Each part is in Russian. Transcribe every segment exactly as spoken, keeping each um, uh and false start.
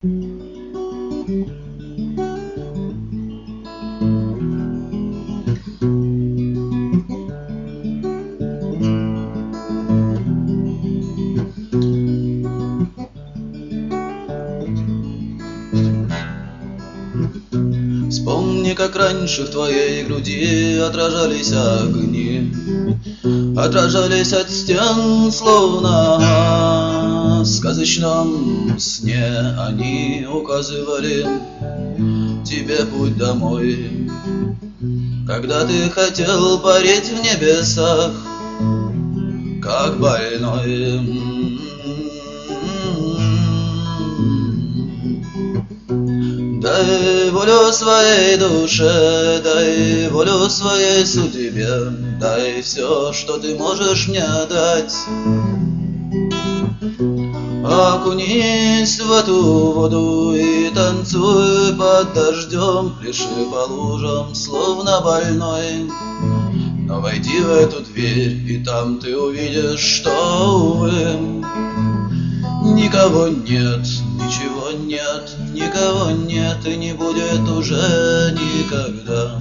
Вспомни, как раньше в твоей груди отражались огни, отражались от стен, словно в сказочном сне. Они указывали тебе путь домой, когда ты хотел парить в небесах, как больной. Дай волю своей душе, дай волю своей судьбе, дай все, что ты можешь мне дать. Окунись в эту воду и танцуй под дождем, пляши по лужам, словно больной. Но войди в эту дверь, и там ты увидишь, что, увы, никого нет, ничего нет, никого нет и не будет уже никогда.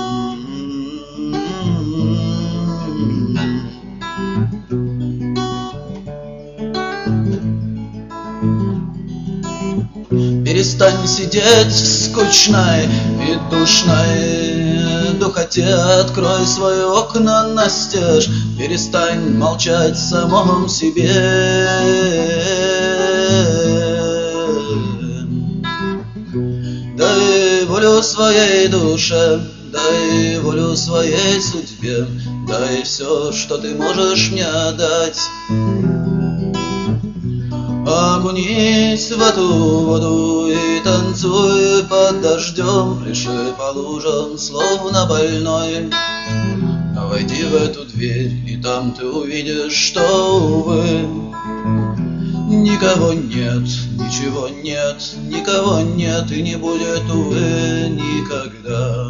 Перестань сидеть в скучной и душной духоте, открой свои окна настежь, перестань молчать в самом себе. Дай волю своей душе, дай волю своей судьбе, дай все, что ты можешь мне дать. Окунись в эту воду и танцуй под дождем, пляши по лужам, словно больной. Но войди в эту дверь, и там ты увидишь, что, увы, никого нет, ничего нет, никого нет и не будет, увы, никогда.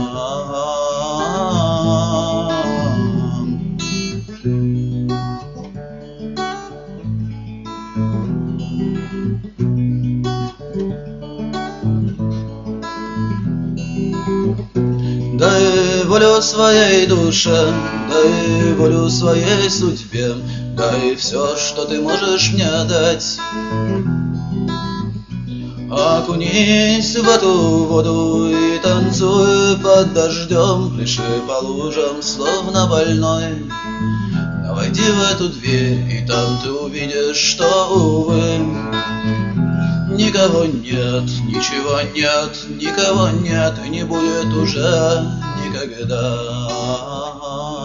Дай волю своей душе, дай волю своей судьбе, дай все, что ты можешь мне дать. Окунись в эту воду и танцуй под дождем, пляши по лужам, словно больной. Но войди в эту дверь, и там ты увидишь, что, увы, никого нет, ничего нет, никого нет и не будет уже никогда.